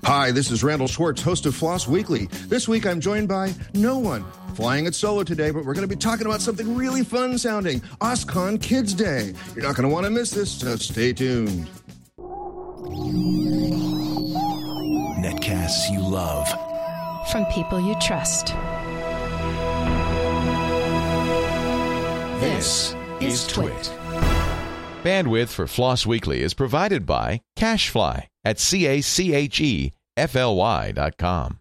Hi, this is Randall Schwartz, host of Floss Weekly. This week I'm joined by no one. Flying it solo today, but we're going to be talking about something really fun sounding, OSCON Kids Day. You're not going to want to miss this, so stay tuned. Netcasts you love. From people you trust. This is Twit. Bandwidth for Floss Weekly is provided by CacheFly at CacheFly.com.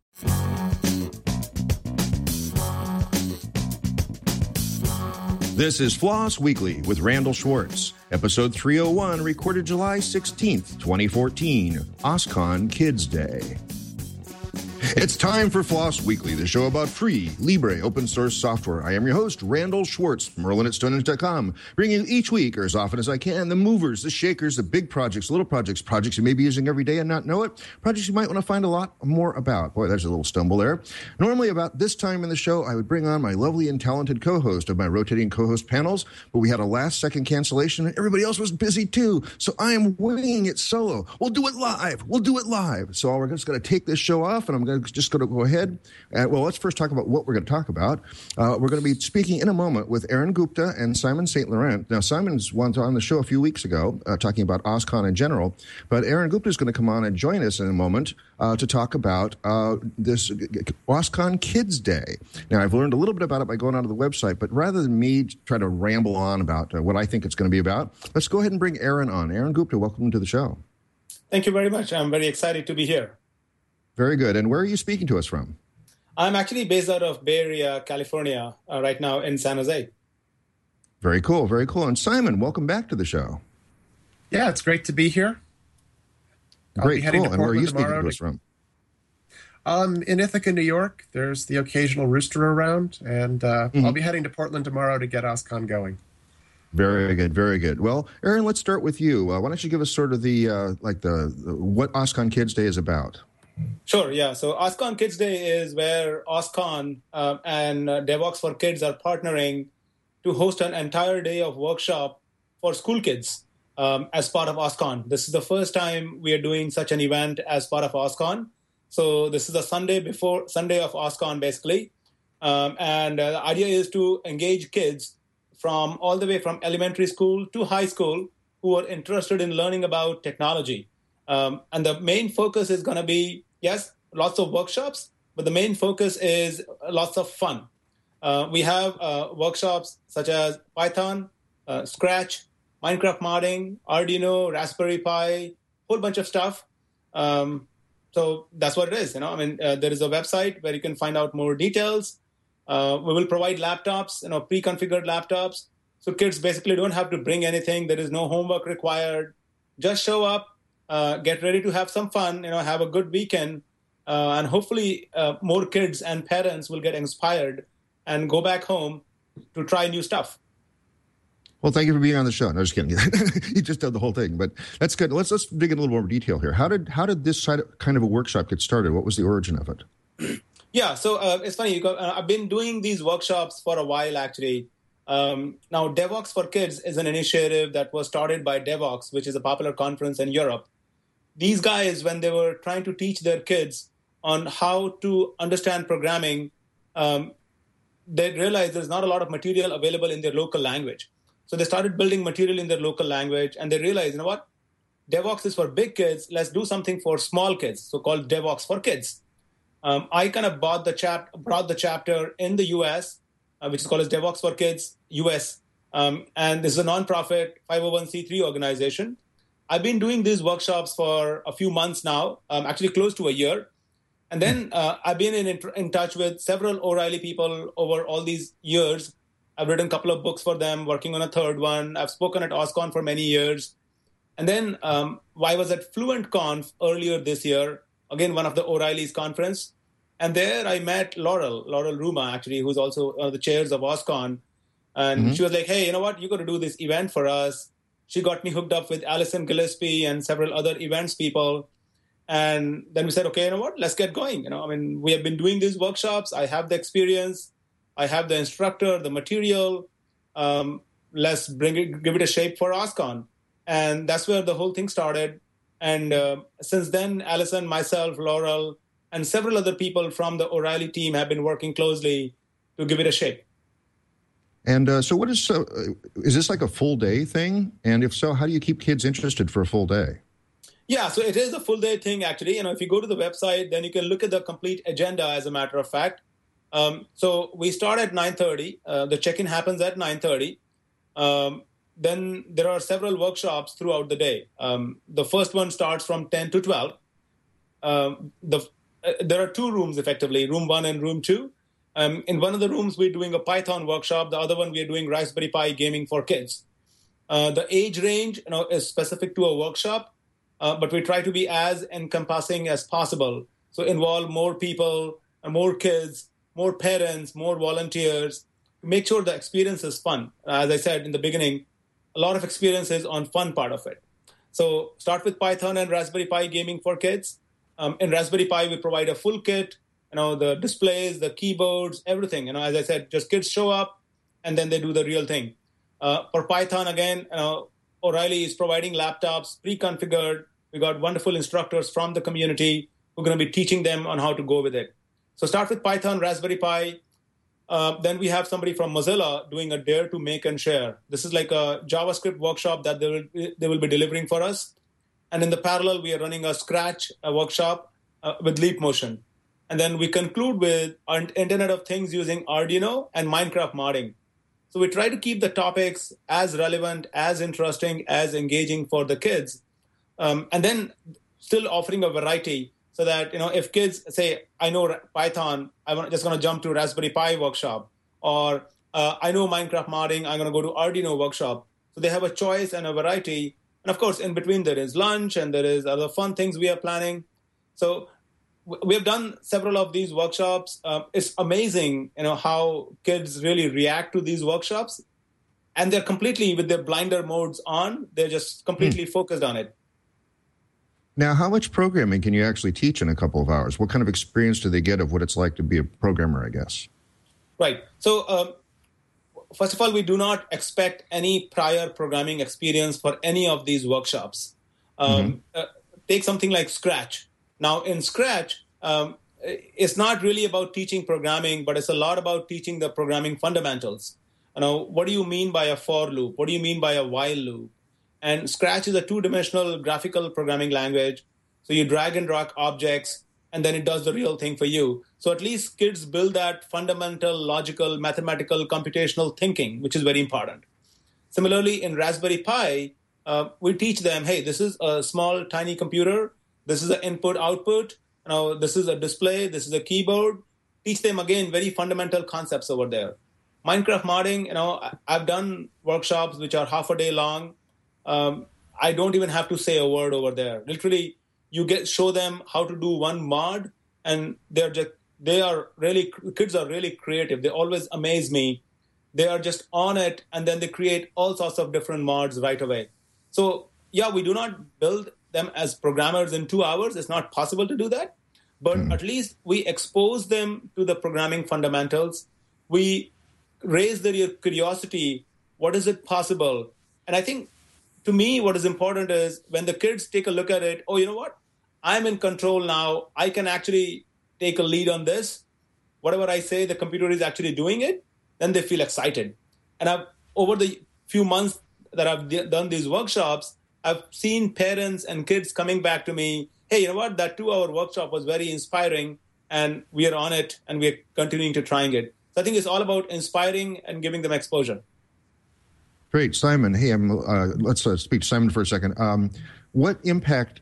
This is Floss Weekly with Randall Schwartz, episode 301, recorded July 16th, 2014, OSCON Kids Day. It's time for Floss Weekly, the show about free, libre, open source software. I am your host, Randall Schwartz, Merlin at Stonehenge.com, bringing you each week, or as often as I can, the movers, the shakers, the big projects, little projects, projects you may be using every day and not know it, projects you might want to find a lot more about. Boy, there's a little stumble there. Normally, about this time in the show, I would bring on my lovely and talented co-host of my rotating co-host panels, but we had a last-second cancellation, and everybody else was busy too, so I am winging it solo. We'll do it live. So we're just going to take this show off, and I'm just going to go ahead. Well, let's first talk about what we're going to talk about. We're going to be speaking in a moment with Aaron Gupta and Simon St. Laurent. Now, Simon's on the show a few weeks ago talking about OSCON in general, but Aaron Gupta is going to come on and join us in a moment to talk about this OSCON Kids Day. Now, I've learned a little bit about it by going onto the website, but rather than me try to ramble on about what I think it's going to be about, let's go ahead and bring Aaron on. Aaron Gupta, welcome to the show. Thank you very much. I'm very excited to be here. Very good. And where are you speaking to us from? I'm actually based out of Bay Area, California, right now in San Jose. Very cool, very cool. And Simon, welcome back to the show. Yeah, it's great to be here. Great, cool. And where are you speaking to us from? In Ithaca, New York. There's the occasional rooster around, and I'll be heading to Portland tomorrow to get OSCON going. Very good, very good. Well, Aaron, let's start with you. Why don't you give us sort of the what OSCON Kids Day is about? Sure, yeah. So OSCON Kids Day is where OSCON and DevOps for Kids are partnering to host an entire day of workshop for school kids as part of OSCON. This is the first time we are doing such an event as part of OSCON. So this is the Sunday of OSCON, basically. And the idea is to engage kids from all the way from elementary school to high school who are interested in learning about technology. And the main focus is going to be, yes, lots of workshops, but the main focus is lots of fun. We have workshops such as Python, Scratch, Minecraft modding, Arduino, Raspberry Pi, whole bunch of stuff. So that's what it is. There is a website where you can find out more details. We will provide laptops, pre-configured laptops. So kids basically don't have to bring anything. There is no homework required. Just show up. Get ready to have some fun, have a good weekend, and hopefully more kids and parents will get inspired and go back home to try new stuff. Well, thank you for being on the show. No, just kidding. You just did the whole thing, but that's good. Let's dig in a little more detail here. How did this kind of a workshop get started? What was the origin of it? Yeah, so it's funny. I've been doing these workshops for a while, actually. Now, DevOps for Kids is an initiative that was started by DevOps, which is a popular conference in Europe. These guys, when they were trying to teach their kids on how to understand programming, they realized there's not a lot of material available in their local language. So they started building material in their local language, and they realized, you know what? DevOps is for big kids. Let's do something for small kids, so-called DevOps for Kids. I kind of brought the chapter in the U.S., which is called as DevOps for Kids US. And this is a nonprofit 501c3 organization. I've been doing these workshops for a few months now, actually close to a year. And then I've been in touch with several O'Reilly people over all these years. I've written a couple of books for them, working on a third one. I've spoken at OSCON for many years. And then I was at FluentConf earlier this year, again, one of the O'Reilly's conference. And there I met Laurel Ruma, actually, who's also one of the chairs of OSCON. And she was like, hey, you know what? You're going to do this event for us. She got me hooked up with Alison Gillespie and several other events people. And then we said, okay, you know what? Let's get going. We have been doing these workshops. I have the experience. I have the instructor, the material. Let's give it a shape for OSCON. And that's where the whole thing started. And since then, Allison, myself, Laurel, and several other people from the O'Reilly team have been working closely to give it a shape. And so is this like a full day thing? And if so, how do you keep kids interested for a full day? Yeah, so it is a full day thing, actually. If you go to the website, then you can look at the complete agenda, as a matter of fact. So we start at 9:30. The check-in happens at 9:30. Then there are several workshops throughout the day. The first one starts from 10 to 12. There are two rooms, effectively, room 1 and room 2. In one of the rooms, we're doing a Python workshop. The other one, we're doing Raspberry Pi gaming for kids. The age range is specific to a workshop, but we try to be as encompassing as possible. So involve more people, more kids, more parents, more volunteers, to make sure the experience is fun. As I said in the beginning, a lot of experiences on fun part of it. So start with Python and Raspberry Pi gaming for kids. In Raspberry Pi, we provide a full kit, the displays, the keyboards, everything. As I said, just kids show up and then they do the real thing. For Python, again, O'Reilly is providing laptops pre-configured. We got wonderful instructors from the community who are going to be teaching them on how to go with it. So start with Python, Raspberry Pi. Then we have somebody from Mozilla doing a Dare to Make and Share. This is like a JavaScript workshop that they will be delivering for us. And in the parallel, we are running a Scratch workshop with Leap Motion. And then we conclude with Internet of Things using Arduino and Minecraft modding. So we try to keep the topics as relevant, as interesting, as engaging for the kids. And then still offering a variety so that, if kids say, I know Python, I'm just going to jump to Raspberry Pi workshop. Or I know Minecraft modding, I'm going to go to Arduino workshop. So they have a choice and a variety. And of course, in between there is lunch and there is other fun things we are planning. So we have done several of these workshops. It's amazing, how kids really react to these workshops. And they're completely with their blinder modes on. They're just completely focused on it. Now, how much programming can you actually teach in a couple of hours? What kind of experience do they get of what it's like to be a programmer, I guess? Right. So, first of all, we do not expect any prior programming experience for any of these workshops. Take something like Scratch. Now, in Scratch, it's not really about teaching programming, but it's a lot about teaching the programming fundamentals. What do you mean by a for loop? What do you mean by a while loop? And Scratch is a two-dimensional graphical programming language. So you drag and drop objects, and then it does the real thing for you. So at least kids build that fundamental, logical, mathematical, computational thinking, which is very important. Similarly, in Raspberry Pi, we teach them, hey, this is a small, tiny computer. This is an input-output. This is a display. This is a keyboard. Teach them, again, very fundamental concepts over there. Minecraft modding, I've done workshops which are half a day long. I don't even have to say a word over there. Literally, show them how to do one mod, and kids are really creative. They always amaze me. They are just on it, and then they create all sorts of different mods right away. So, yeah, we do not build them as programmers in 2 hours. It's not possible to do that. But at least we expose them to the programming fundamentals. We raise their curiosity. What is it possible? And I think, to me, what is important is when the kids take a look at it, oh, you know what? I'm in control now. I can actually take a lead on this. Whatever I say, the computer is actually doing it. Then they feel excited. And over the few months that I've done these workshops, I've seen parents and kids coming back to me, hey, you know what? That 2-hour workshop was very inspiring, and we are on it, and we're continuing to trying it. So I think it's all about inspiring and giving them exposure. Great. Simon, hey, let's speak to Simon for a second. What impact,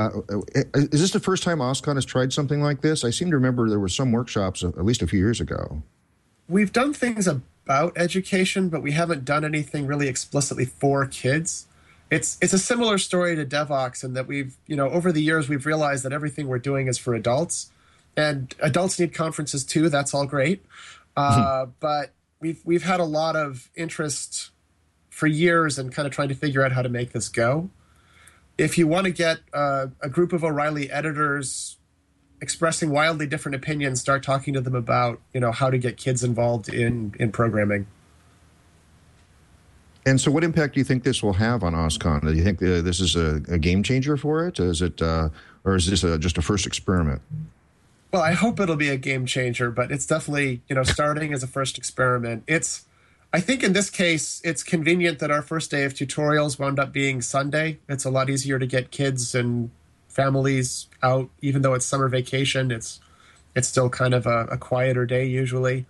is this the first time OSCON has tried something like this? I seem to remember there were some workshops at least a few years ago. We've done things about education, but we haven't done anything really explicitly for kids. It's a similar story to Devoxx in that we've, over the years, we've realized that everything we're doing is for adults, and adults need conferences too. That's all great. But we've had a lot of interest for years and kind of trying to figure out how to make this go. If you want to get a group of O'Reilly editors expressing wildly different opinions, start talking to them about, how to get kids involved in programming. And so what impact do you think this will have on OSCON? Do you think this is a game changer for it? Is it, or is this just a first experiment? Well, I hope it'll be a game changer, but it's definitely, starting as a first experiment. I think in this case, it's convenient that our first day of tutorials wound up being Sunday. It's a lot easier to get kids and families out, even though it's summer vacation. It's still kind of a quieter day usually.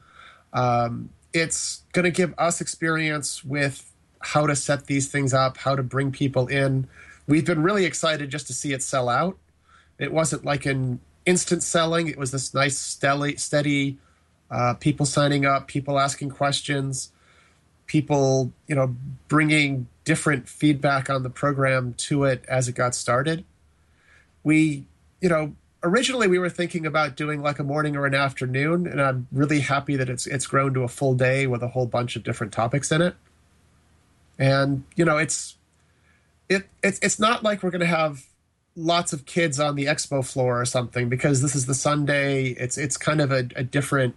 It's going to give us experience with how to set these things up, how to bring people in. We've been really excited just to see it sell out. It wasn't like an instant selling. It was this nice, steady people signing up, people asking questions, people, bringing different feedback on the program to it as it got started. We, originally we were thinking about doing like a morning or an afternoon, and I'm really happy that it's grown to a full day with a whole bunch of different topics in it. And, it's not like we're going to have lots of kids on the expo floor or something, because this is the Sunday. It's kind of a different,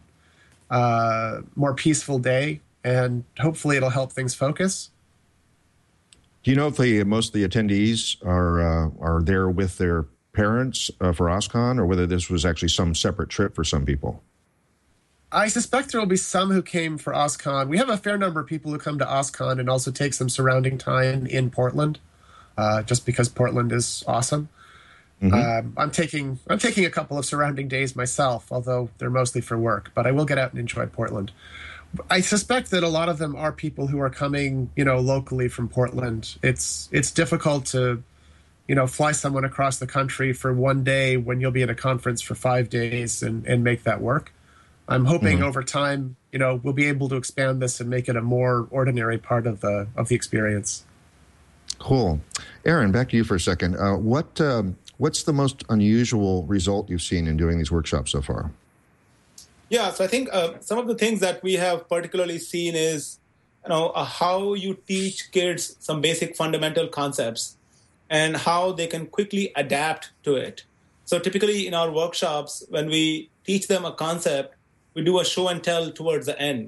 more peaceful day, and hopefully it'll help things focus. Do you know if most of the attendees are there with their parents for OSCON, or whether this was actually some separate trip for some people? I suspect there will be some who came for OSCON. We have a fair number of people who come to OSCON and also take some surrounding time in Portland, just because Portland is awesome. Mm-hmm. I'm taking a couple of surrounding days myself, although they're mostly for work. But I will get out and enjoy Portland. I suspect that a lot of them are people who are coming, locally from Portland. It's difficult to, fly someone across the country for one day when you'll be at a conference for 5 days and make that work. I'm hoping over time, we'll be able to expand this and make it a more ordinary part of the experience. Cool. Aaron, back to you for a second. What's the most unusual result you've seen in doing these workshops so far? Yeah, so I think some of the things that we have particularly seen is, how you teach kids some basic fundamental concepts and how they can quickly adapt to it. So typically in our workshops, when we teach them a concept, we do a show and tell towards the end.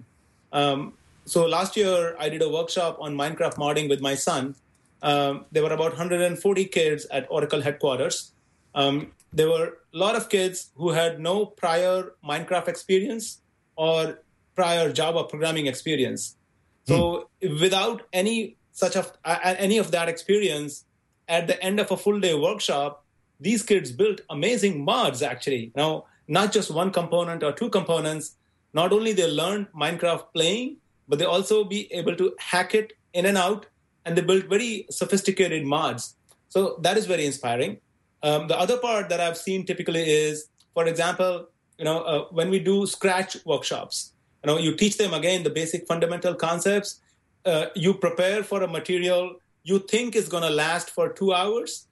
So last year, I did a workshop on Minecraft modding with my son. There were about 140 kids at Oracle headquarters. There were a lot of kids who had no prior Minecraft experience or prior Java programming experience. So without any of that experience, at the end of a full day workshop, these kids built amazing mods, actually. Now, not just one component or two components. Not only they learned Minecraft playing, but they also be able to hack it in and out, and they built very sophisticated mods. So that is very inspiring. The other part that I've seen typically is, for example, when we do Scratch workshops, you teach them, again, the basic fundamental concepts. You prepare for a material you think is going to last for 2 hours.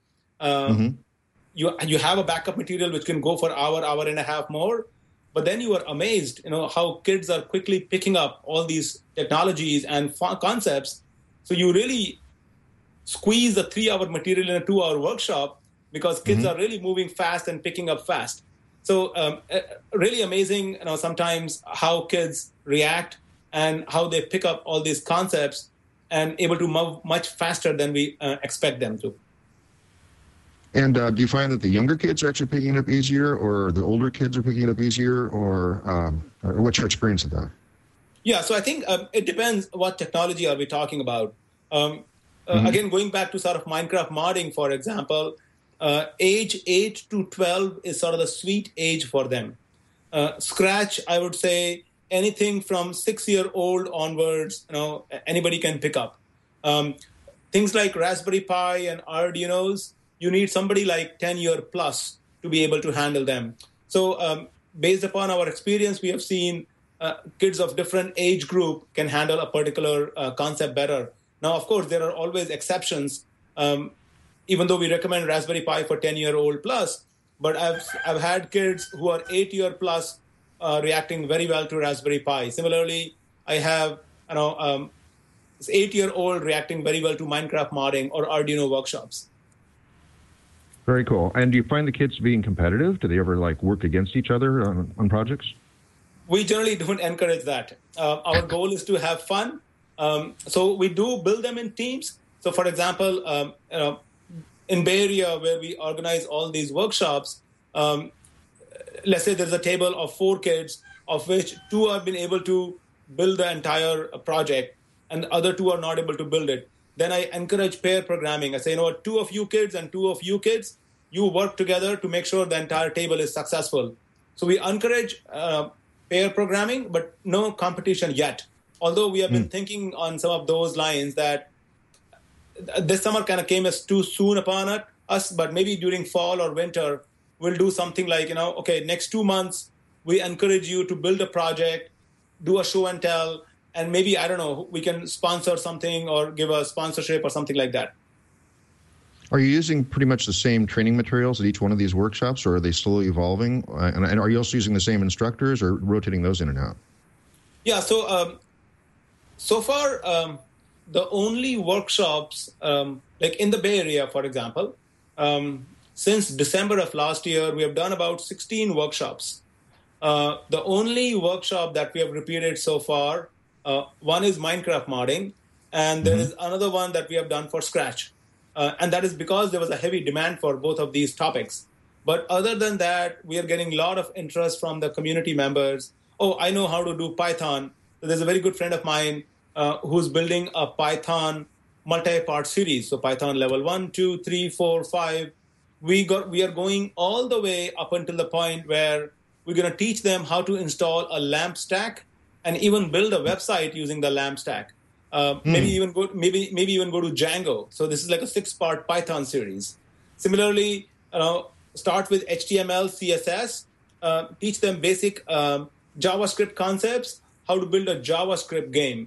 You have a backup material which can go for an hour and a half more. But then you are amazed, how kids are quickly picking up all these technologies and concepts. So you really squeeze a 3-hour material in a 2-hour workshop, because kids are really moving fast and picking up fast. So really amazing, sometimes how kids react and how they pick up all these concepts and able to move much faster than we expect them to. And do you find that the younger kids are actually picking it up easier, or the older kids are picking it up easier, or what's your experience of that? Yeah, so I think it depends what technology are we talking about. Again, going back to sort of Minecraft modding, for example, age 8 to 12 is sort of the sweet age for them. Scratch, I would say anything from 6-year-old onwards, anybody can pick up. Things like Raspberry Pi and Arduinos, you need somebody like 10-year plus to be able to handle them. So based upon our experience, we have seen kids of different age group can handle a particular concept better. Now, of course, there are always exceptions, even though we recommend Raspberry Pi for 10-year-old plus. But I've had kids who are 8-year plus reacting very well to Raspberry Pi. Similarly, I have 8-year-old reacting very well to Minecraft modding or Arduino workshops. Very cool. And do you find the kids being competitive? Do they ever work against each other on projects? We generally don't encourage that. Our goal is to have fun. So we do build them in teams. So, for example, in Bay Area, where we organize all these workshops, let's say there's a table of 4 kids, of which 2 have been able to build the entire project, and the other 2 are not able to build it. Then I encourage pair programming. I say, 2 of you kids and 2 of you kids, you work together to make sure the entire table is successful. So we encourage pair programming, but no competition yet. Although we have been thinking on some of those lines that this summer kind of came as too soon upon us, but maybe during fall or winter, we'll do something like, okay, next 2 months, we encourage you to build a project, do a show and tell, and maybe, I don't know, we can sponsor something or give a sponsorship or something like that. Are you using pretty much the same training materials at each one of these workshops, or are they slowly evolving? And are you also using the same instructors or rotating those in and out? Yeah, so far, the only workshops, like in the Bay Area, for example, since December of last year, we have done about 16 workshops. The only workshop that we have repeated so far, one is Minecraft modding, and there is another one that we have done for Scratch. And that is because there was a heavy demand for both of these topics. But other than that, we are getting a lot of interest from the community members. Oh, I know how to do Python. So there's a very good friend of mine who's building a Python multi-part series. So Python level 1, 2, 3, 4, 5. We are going all the way up until the point where we're going to teach them how to install a LAMP stack and even build a website using the LAMP stack. Maybe even go to Django. So this is like a 6-part Python series. Similarly, start with HTML, CSS, teach them basic JavaScript concepts, how to build a JavaScript game.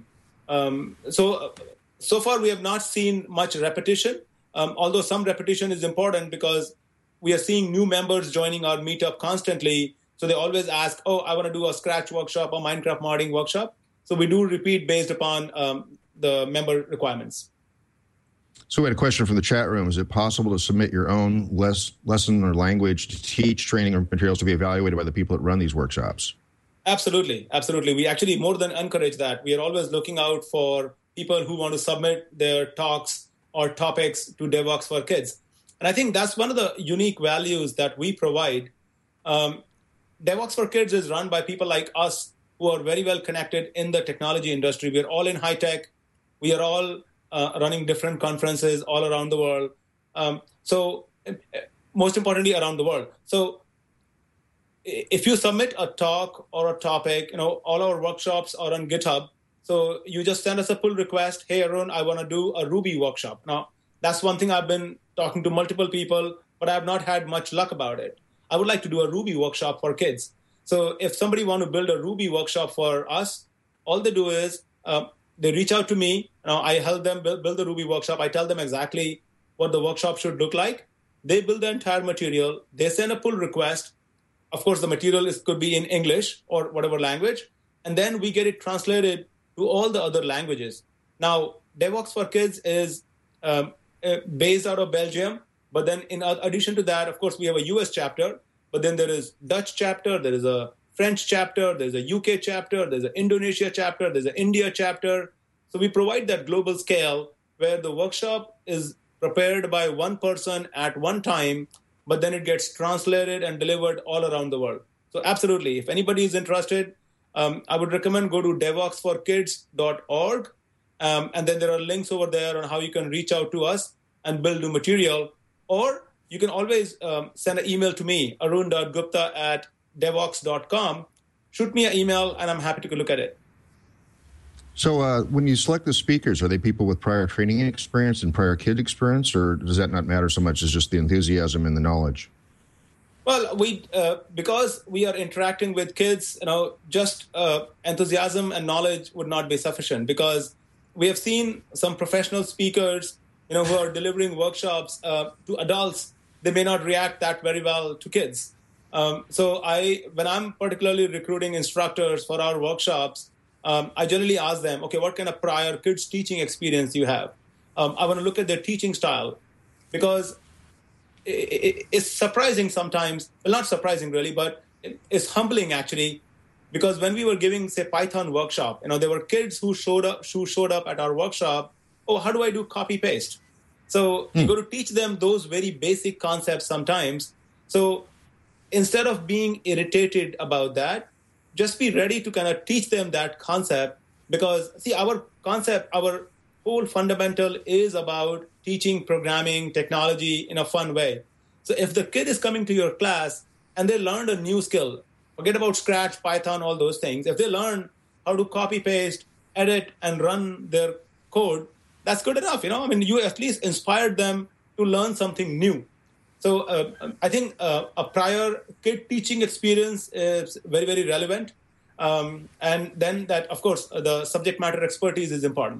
So far we have not seen much repetition, although some repetition is important because we are seeing new members joining our meetup constantly. So they always ask, I want to do a Scratch workshop or Minecraft modding workshop. So we do repeat based upon the member requirements. So we had a question from the chat room. Is it possible to submit your own lesson or language to teach training or materials to be evaluated by the people that run these workshops? Absolutely. We actually more than encourage that. We are always looking out for people who want to submit their talks or topics to DevVox for Kids. And I think that's one of the unique values that we provide. DevVox for Kids is run by people like us who are very well connected in the technology industry. We are all in high tech. We are all running different conferences all around the world. So most importantly, around the world. So if you submit a talk or a topic, all our workshops are on GitHub. So you just send us a pull request. Hey, Arun, I want to do a Ruby workshop. Now, that's one thing I've been talking to multiple people, but I have not had much luck about it. I would like to do a Ruby workshop for kids. So if somebody want to build a Ruby workshop for us, all they do is they reach out to me. I help them build the Ruby workshop. I tell them exactly what the workshop should look like. They build the entire material. They send a pull request. Of course, the material could be in English or whatever language. And then we get it translated to all the other languages. Now, DevVox for Kids is based out of Belgium. But then in addition to that, of course, we have a US chapter. But then there is Dutch chapter. There is a French chapter. There's a UK chapter. There's an Indonesia chapter. There's an India chapter. So we provide that global scale where the workshop is prepared by one person at one time, but then it gets translated and delivered all around the world. So absolutely, if anybody is interested, I would recommend go to devvoxforkids.org. And then there are links over there on how you can reach out to us and build new material. Or you can always send an email to me, arun.gupta@devvox.com. Shoot me an email, and I'm happy to look at it. So when you select the speakers, are they people with prior training experience and prior kid experience, or does that not matter so much as just the enthusiasm and the knowledge? Well, because we are interacting with kids, just enthusiasm and knowledge would not be sufficient, because we have seen some professional speakers, who are delivering workshops to adults. They may not react that very well to kids. So when I'm particularly recruiting instructors for our workshops, I generally ask them, okay, what kind of prior kids teaching experience you have? I want to look at their teaching style, because it's surprising sometimes. Well, not surprising really, but it's humbling actually Because when we were giving, say, Python workshop, there were kids who showed up at our workshop. Oh, how do I do copy paste? So you got to teach them those very basic concepts sometimes. So instead of being irritated about that, just be ready to kind of teach them that concept. Because see, our whole fundamental is about teaching programming technology in a fun way. So if the kid is coming to your class and they learned a new skill, forget about Scratch, Python, all those things. If they learn how to copy, paste, edit, and run their code, that's good enough. You at least inspired them to learn something new. So I think a prior kid teaching experience is very, very relevant. And then that, of course, the subject matter expertise is important.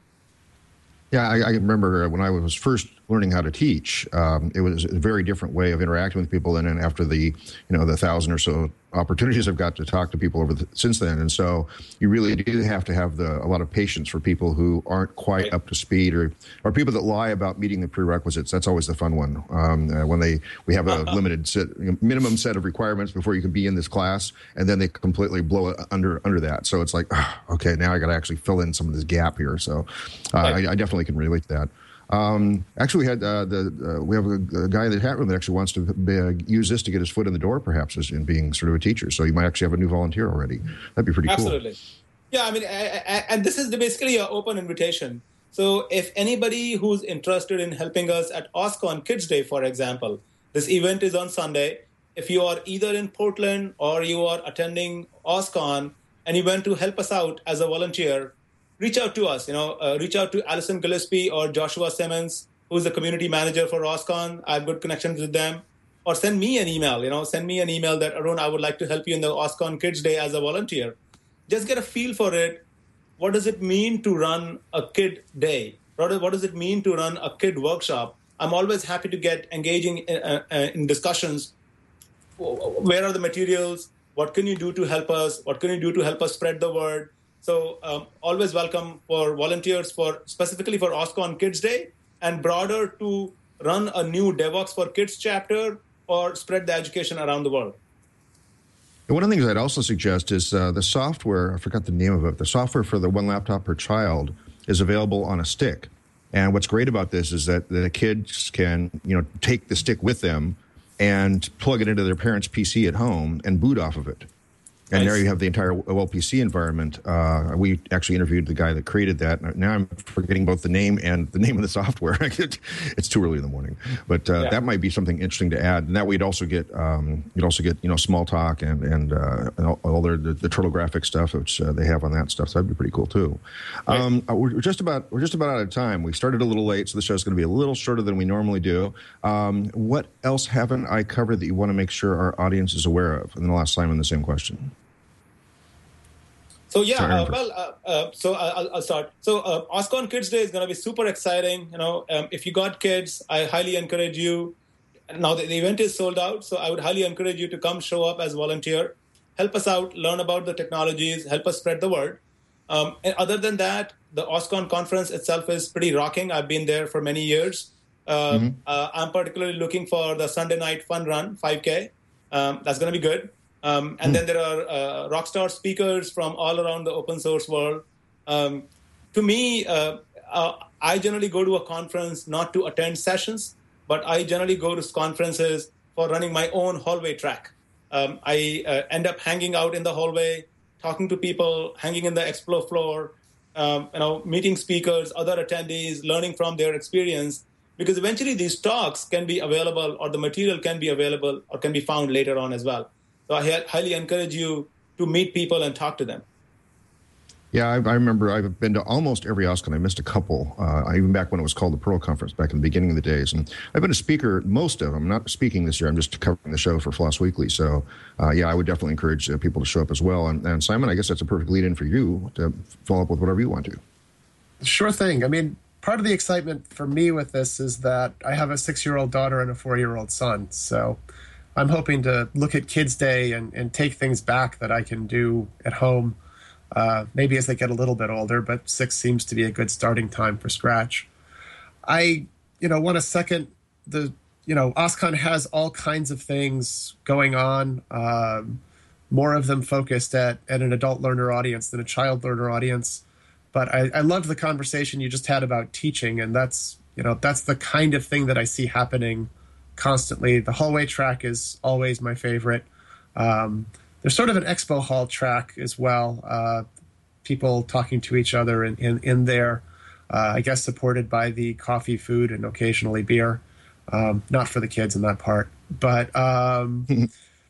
Yeah, I remember when I was first learning how to teach, it was a very different way of interacting with people. And then after the 1,000 or so opportunities I've got to talk to people since then. And so you really do have to have a lot of patience for people who aren't quite up to speed or people that lie about meeting the prerequisites. That's always the fun one. When we have a limited minimum set of requirements before you can be in this class, and then they completely blow it under that. So it's like, okay, now I got to actually fill in some of this gap here. So I definitely can relate to that. Actually, we have a guy in the chat room that actually wants to use this to get his foot in the door, perhaps, in being sort of a teacher. So you might actually have a new volunteer already. That'd be pretty cool. Absolutely. Yeah, and this is basically an open invitation. So if anybody who's interested in helping us at OSCON Kids Day, for example, this event is on Sunday. If you are either in Portland or you are attending OSCON and you want to help us out as a volunteer, reach out to us, reach out to Allison Gillespie or Joshua Simmons, who's the community manager for OSCON. I have good connections with them. Or send me an email, send me an email that, Arun, I would like to help you in the OSCON Kids Day as a volunteer. Just get a feel for it. What does it mean to run a kid day? What does it mean to run a kid workshop? I'm always happy to get engaging in discussions. Where are the materials? What can you do to help us? What can you do to help us spread the word? So always welcome for volunteers specifically for OSCON Kids Day and broader to run a new DevOps for Kids chapter or spread the education around the world. And one of the things I'd also suggest is the software, I forgot the name of it, the software for the one laptop per child is available on a stick. And what's great about this is that the kids can, take the stick with them and plug it into their parents' PC at home and boot off of it. And there you have the entire OLPC environment. We actually interviewed the guy that created that. Now I'm forgetting both the name and the name of the software. It's too early in the morning, but that might be something interesting to add. And that way you'd also get small talk and all the turtle graphic stuff which they have on that stuff. So that'd be pretty cool too. We're just about out of time. We started a little late, so the show's going to be a little shorter than we normally do. What else haven't I covered that you want to make sure our audience is aware of? And then I'll ask Simon the same question. So I'll start. So OSCON Kids Day is going to be super exciting. If you got kids, I highly encourage you. Now the event is sold out, so I would highly encourage you to come show up as a volunteer, help us out, learn about the technologies, help us spread the word. And other than that, the OSCON conference itself is pretty rocking. I've been there for many years. I'm particularly looking for the Sunday night fun run, 5K. That's going to be good. And then there are rockstar speakers from all around the open source world. To me, I generally go to a conference not to attend sessions, but I generally go to conferences for running my own hallway track. I end up hanging out in the hallway, talking to people, hanging in the expo floor, meeting speakers, other attendees, learning from their experience, because eventually these talks can be available or the material can be available or can be found later on as well. So I highly encourage you to meet people and talk to them. Yeah, I remember I've been to almost every OSCON. I missed a couple, even back when it was called the Pearl Conference, back in the beginning of the days. And I've been a speaker most of them. I'm not speaking this year. I'm just covering the show for Floss Weekly. So, I would definitely encourage people to show up as well. And Simon, I guess that's a perfect lead-in for you to follow up with whatever you want to. Sure thing. I mean, part of the excitement for me with this is that I have a 6-year-old daughter and a 4-year-old son. So I'm hoping to look at Kids Day and take things back that I can do at home, maybe as they get a little bit older, but 6 seems to be a good starting time for Scratch. I, want to second OSCON has all kinds of things going on. more of them focused at an adult learner audience than a child learner audience. But I loved the conversation you just had about teaching, and that's the kind of thing that I see happening constantly. The hallway track is always my favorite. There's sort of an expo hall track as well. People talking to each other in there, I guess supported by the coffee, food, and occasionally beer. Not for the kids in that part, but I'm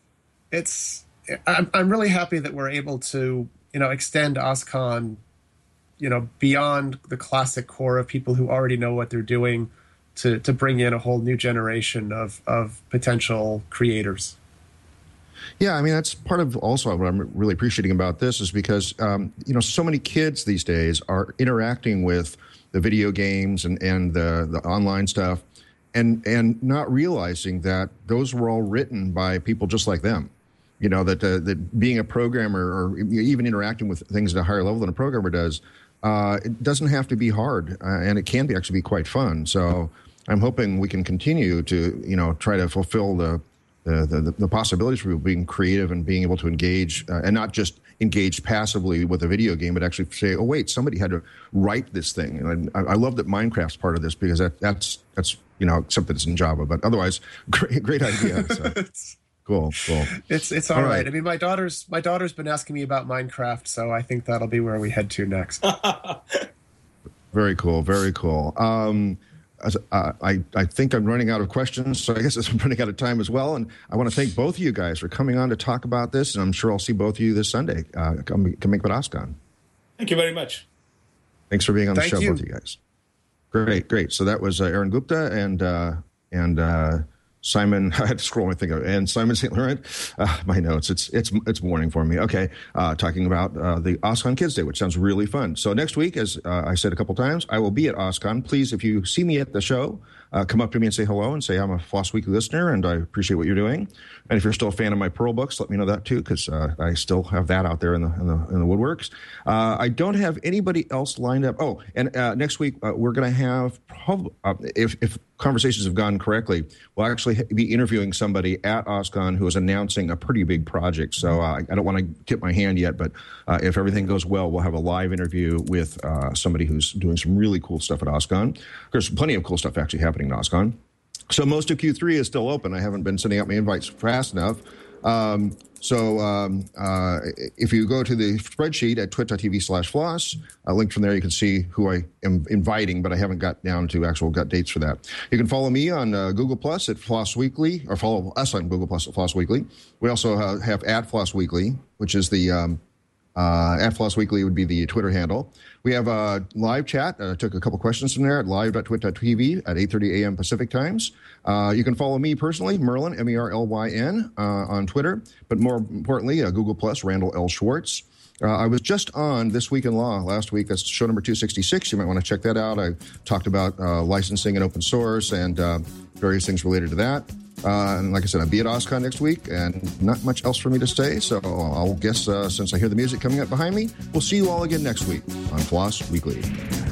really happy that we're able to extend OSCON beyond the classic core of people who already know what they're doing to bring in a whole new generation of potential creators. Yeah, I mean, that's part of also what I'm really appreciating about this is because, so many kids these days are interacting with the video games and the online stuff and not realizing that those were all written by people just like them. That being a programmer or even interacting with things at a higher level than a programmer does, it doesn't have to be hard, and it can actually be quite fun. So I'm hoping we can continue to, try to fulfill the possibilities for people being creative and being able to engage, and not just engage passively with a video game, but actually say, oh, wait, somebody had to write this thing. And I love that Minecraft's part of this because that's except that it's in Java, but otherwise, great idea. So. Cool. It's all right. I mean, my daughter's been asking me about Minecraft, so I think that'll be where we head to next. Very cool. I think I'm running out of questions, so I guess I'm running out of time as well. And I want to thank both of you guys for coming on to talk about this, and I'm sure I'll see both of you this Sunday. Come make it OSCON. Thank you very much. Thanks for being on the show, both of you guys. Great. So that was Aaron Gupta and Simon, I had to scroll my thing up, and Simon St. Laurent, my notes, it's morning for me. Okay, talking about the OSCON Kids Day, which sounds really fun. So next week, as I said a couple times, I will be at OSCON. Please, if you see me at the show, come up to me and say hello and say I'm a Floss Weekly listener and I appreciate what you're doing. And if you're still a fan of my Pearl books, let me know that too, because I still have that out there in the woodworks. I don't have anybody else lined up. Oh, and next week we're going to have if conversations have gone correctly, we'll actually be interviewing somebody at OSCON who is announcing a pretty big project. So I don't want to tip my hand yet, but if everything goes well, we'll have a live interview with somebody who's doing some really cool stuff at OSCON. There's plenty of cool stuff actually happening at OSCON. So most of Q3 is still open. I haven't been sending out my invites fast enough. If you go to the spreadsheet at twit.tv/floss, linked from there, you can see who I am inviting, but I haven't got down to got dates for that. You can follow me on Google Plus at Floss Weekly, or follow us on Google Plus at Floss Weekly. We also have at Floss Weekly, which is the at Floss Weekly would be the Twitter handle. We have a live chat. I took a couple questions from there at live.twit.tv at 8:30 a.m. Pacific times. You can follow me personally, Merlyn, Merlyn, on Twitter. But more importantly, Google Plus, Randall L. Schwartz. I was just on This Week in Law last week. That's show number 266. You might want to check that out. I talked about licensing and open source and various things related to that. And like I said, I'll be at OSCON next week, and not much else for me to say. So I'll guess, since I hear the music coming up behind me, we'll see you all again next week on Floss Weekly.